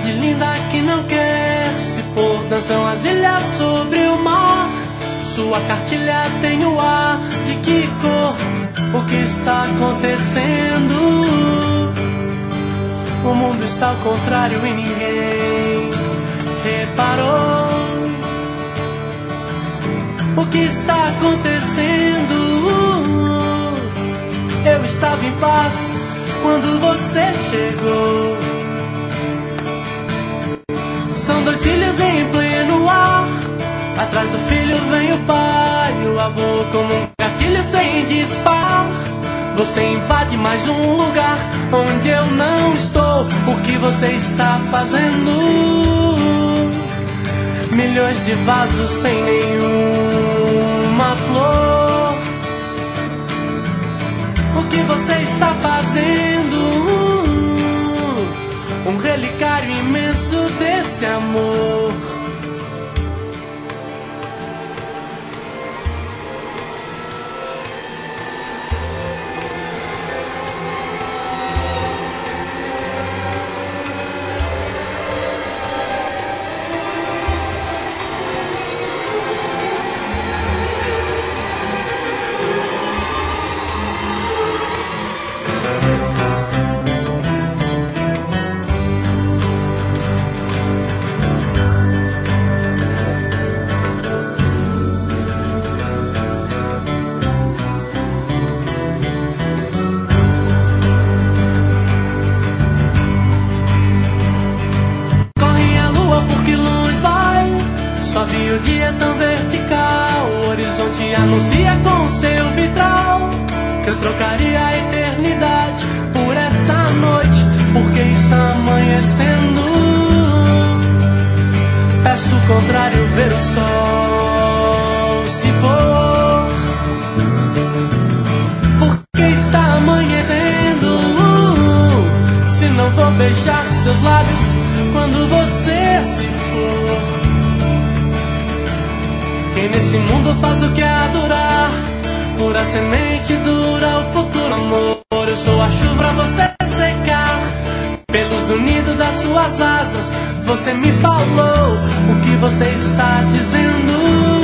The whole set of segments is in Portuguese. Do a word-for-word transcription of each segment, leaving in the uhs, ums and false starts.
tarde linda que não quer se pôr, dançam as ilhas sobre o mar. Sua cartilha tem o ar de que cor? O que está acontecendo? O mundo está ao contrário e ninguém reparou. O que está acontecendo? Eu estava em paz quando você chegou. São dois filhos em pleno ar. Atrás do filho vem o pai, o avô como um gatilho sem dispar. Você invade mais um lugar onde eu não estou. O que você está fazendo? Milhões de vasos sem nenhuma flor. O que você está fazendo? Um relicário imenso desse amor. O dia é tão vertical, o horizonte anuncia com seu vitral que eu trocaria a eternidade por essa noite, porque está amanhecendo. Peço o contrário, ver o sol se for, porque está amanhecendo. Se não vou beijar seus lábios quando você se for. Quem nesse mundo faz o que há durar, pura semente dura o futuro amor. Eu sou a chuva pra você secar, pelos unidos das suas asas. Você me falou o que você está dizendo.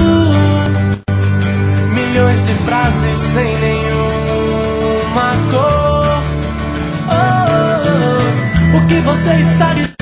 Milhões de frases sem nenhuma cor. Oh, oh, oh. O que você está dizendo?